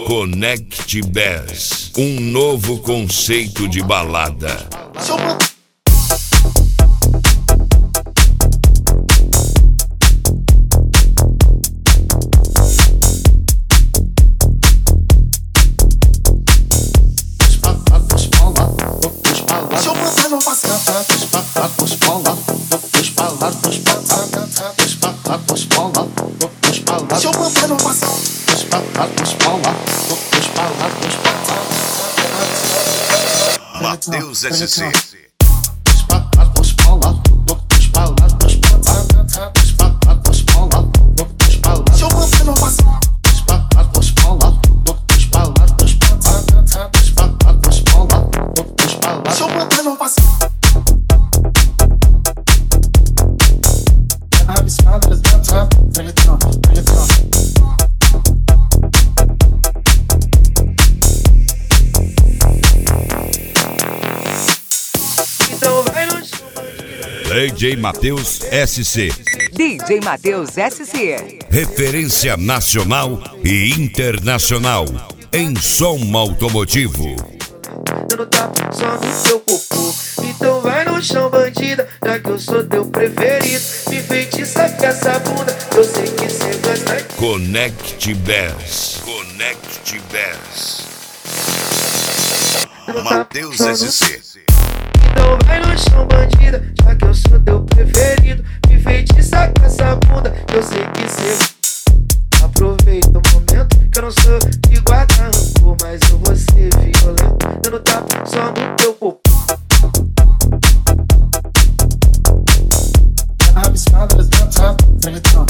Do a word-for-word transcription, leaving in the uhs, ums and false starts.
Connect Bass, um novo conceito de balada. Matheus S C. D J Matheus S C. D J Matheus S C. Referência nacional e internacional em som automotivo. Dando tapa só no teu popô. Então vai no chão, bandida, já que eu sou teu preferido. Me feitiça com essa bunda, eu sei que cê gosta. Connect Bass. Connect Bass. Matheus S C. Então vai no chão, bandida, já que eu sou teu preferido. Me feitiça com essa bunda, eu sei que cê. Aproveita o momento, que eu não sou de guardar rancor, mas eu vou ser violento, dando tapa só no teu popô. Abismadas, dança, reggaeton.